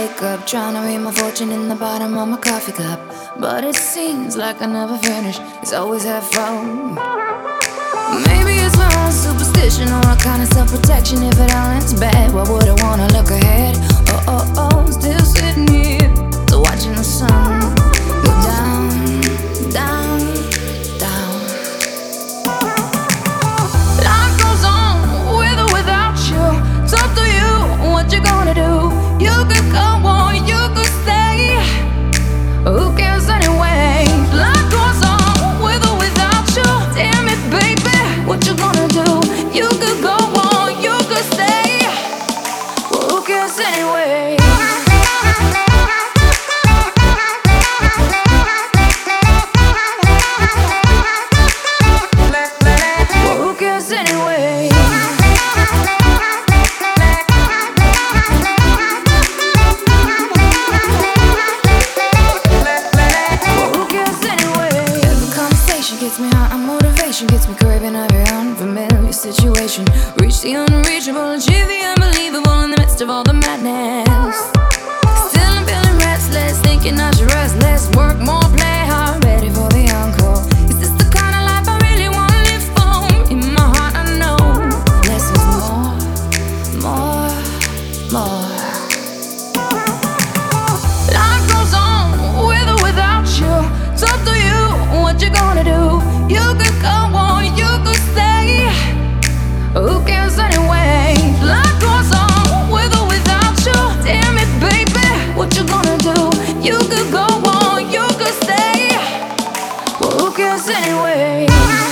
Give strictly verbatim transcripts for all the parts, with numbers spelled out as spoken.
wake up trying to read my fortune in the bottom of my coffee cup, but it seems like I never finish. It's always half full. Maybe it's my own superstition or a kind of self-protection. If it all ends bad, why would I wanna look ahead? Oh, oh, oh, still sitting here, still watching the sun go down, down, down. Life goes on with or without you. It's up to you what you're gonna do. You could go on, you could stay. Who cares anyway? Life goes on with or without you. Damn it, baby, what you gonna do? You could go on, you could stay. Well, who cares anyway? Well, who cares anyway? Gets me hot, and motivation gets me craving every unfamiliar situation. Reach the unreachable, achieve the unbelievable in the midst of all the madness. Still I'm feeling restless, thinking I should rest less, work more, play hard, ready for the encore. Is this the kind of life I really want to live for? In my heart I know less is more, more, more. Life goes on with or without you. It's up to you what you gonna do. You could go on, you could stay. Who cares anyway? Life goes on with or without you. Damn it, baby, what you gonna do? You could go on, you could stay. Well, who cares anyway?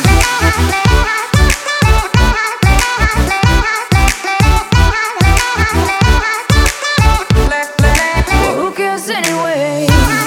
Well, who cares anyway?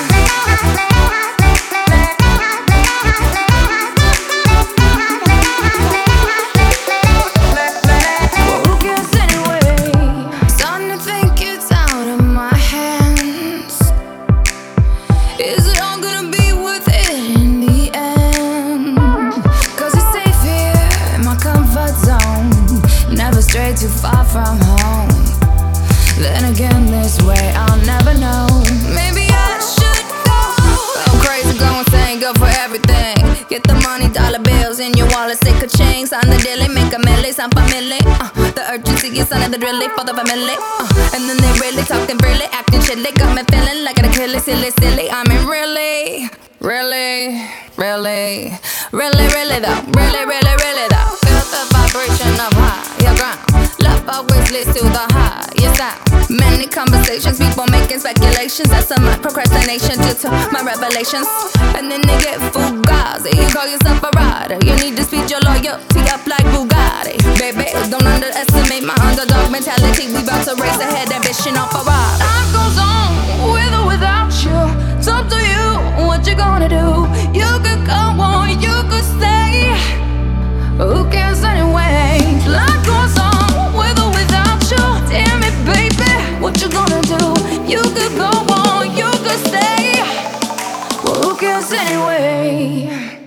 Is it all gonna be worth it in the end? Cause it's safe here in my comfort zone, never stray too far from home. Then again, this way I'll never know. Maybe I should go. Go crazy, go insane, go for everything. Get the money, dollar bills in your wallet, sick of change. Sign the daily, make a milli, some family. Uh, the urgency is under the drilly for the family. Uh, and then they really talking freely, acting chilly. Got me feeling like an Achilles, silly, silly. I mean, really, really, really, really, really though. Really, really, really though. Feel the vibration of higher ground. Love always leads to the higher sound. Many conversations, people making speculations. That's some procrastination due to my revelations. And then they get fugazi. You call yourself a rider, you need to speed your loyalty up like Bugatti. Baby, don't underestimate my underdog mentality. We about to raise the head, ambition off a ride. Life goes on with or without you. It's up to you what you gonna do. You could go on, you could stay. Who cares anyway? Life goes on with or without you. Damn it, baby, what you gonna do? You could go on, you could stay. Well, who cares anyway?